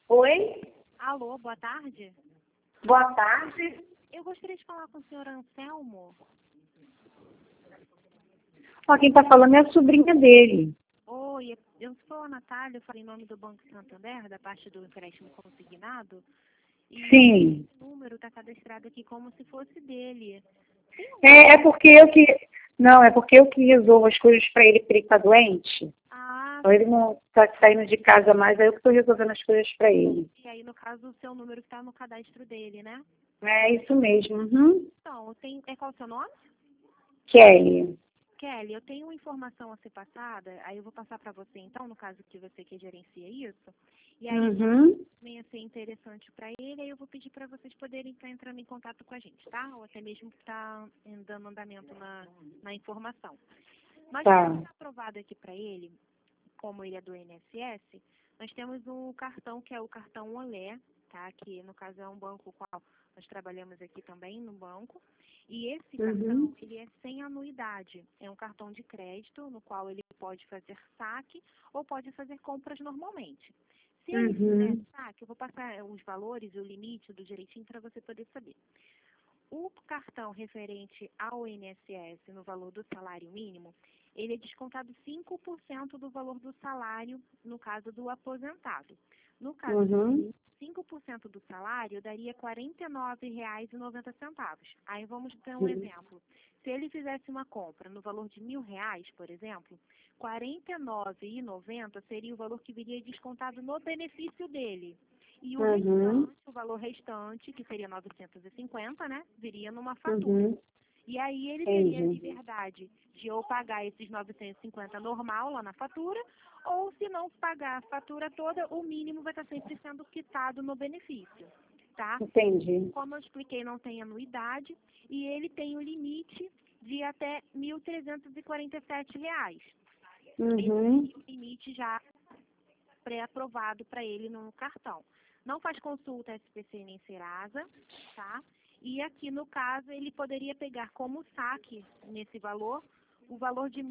Oi, Alô, boa tarde. boa tarde. Eu gostaria de falar com o senhor Anselmo. Ó, quem está falando é a sobrinha dele. Oi, eu sou a Natália, eu falei em nome do Banco Santander, da parte do empréstimo consignado. E Sim. esse número está cadastrado aqui como se fosse dele. Tem um... É porque eu que. Não, é porque eu que resolvo as coisas para ele, porque ele está doente. Ah, Então ele não está saindo de casa mais, aí eu que estou resolvendo as coisas para ele. e aí no caso o seu número está no cadastro dele, né? É isso mesmo. Uhum. Então, qual é o seu nome? Kelly. Kelly, eu tenho uma informação a ser passada, aí eu vou passar para você então, no caso que você que gerencia isso. E aí Uhum. venha ser interessante para ele, aí eu vou pedir para vocês poderem estar entrando em contato com a gente, tá? Ou até mesmo estar dando andamento na informação. Nós Tá. temos aprovado aqui para ele, como ele é do INSS, nós temos um cartão que é o cartão Olé, tá? Que no caso é um banco com qual nós trabalhamos aqui também no banco. E esse cartão, ele é sem anuidade. É um cartão de crédito no qual ele pode fazer saque ou pode fazer compras normalmente. Se ele fizer Uhum. saque, eu vou passar os valores e o limite do direitinho para você poder saber. O cartão referente ao INSS no valor do salário mínimo, ele é descontado 5% do valor do salário no caso do aposentado. No caso Uhum. 5% do salário daria R$ 49,90. Aí vamos ter um exemplo. Se ele fizesse uma compra no valor de R$ 1.000, por exemplo, R$ 49,90 seria o valor que viria descontado no benefício dele. E o restante, o valor restante, que seria 950, né, viria numa fatura. Uhum. E aí ele teria a Entendi. liberdade de ou pagar esses 950 normal lá na fatura, ou se não pagar a fatura toda, o mínimo vai estar sempre sendo quitado no benefício, tá? Entendi. Como eu expliquei, não tem anuidade e ele tem o limite de até R$ 1.347. Esse Uhum. seria o limite já pré-aprovado para ele no cartão. Não faz consulta SPC nem Serasa, tá? E aqui, no caso, ele poderia pegar como saque, nesse valor, o valor de R$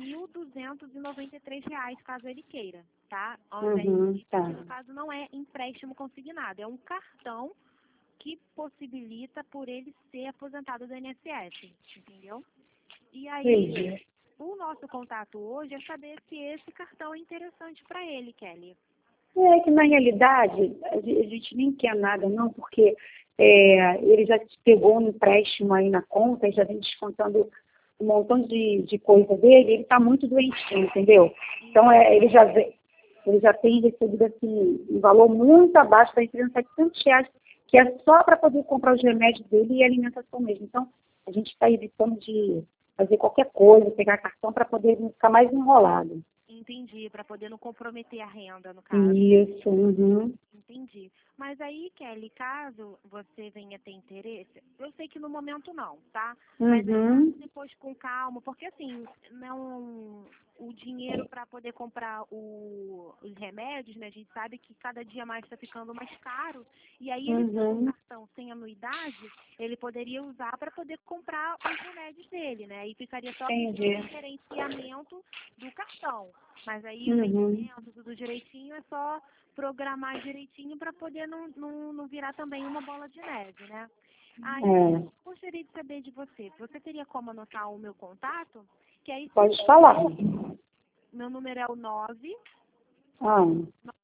1.293, caso ele queira, tá? Ao invés de, Tá. que no caso não é empréstimo consignado, é um cartão que possibilita por ele ser aposentado do INSS, entendeu? E aí, Entendi. o nosso contato hoje é saber se esse cartão é interessante para ele, Kelly. É que, na realidade, a gente nem quer nada, não, porque ele já pegou um empréstimo aí na conta e já vem descontando um montão de coisa dele, ele está muito doentinho, entendeu? Então, ele já tem recebido, assim, um valor muito abaixo, está entre R$ 700, que é só para poder comprar os remédios dele e a alimentação mesmo. Então, a gente está evitando de fazer qualquer coisa, pegar cartão para poder não ficar mais enrolado. Entendi, para poder não comprometer a renda, no caso. Isso, uhum. Entendi. Mas aí, Kelly, caso você venha ter interesse, eu sei que no momento não, tá? Mas aí, caso depois com calma, porque assim, não, o dinheiro para poder comprar os remédios, né? A gente sabe que cada dia mais está ficando mais caro. E aí ele tendo um cartão sem anuidade, ele poderia usar para poder comprar os remédios dele, né? E ficaria só pedindo o gerenciamento do cartão. Mas aí o vencimento, tudo direitinho, é só programar direitinho para poder não virar também uma bola de neve, né? Aí, gostaria de saber de você. Você teria como anotar o meu contato? Que aí, Pode falar. meu número é o 9